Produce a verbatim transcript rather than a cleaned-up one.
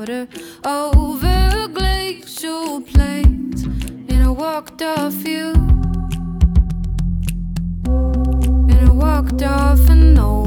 water over glacial plains, and I walked off you, and I walked off and no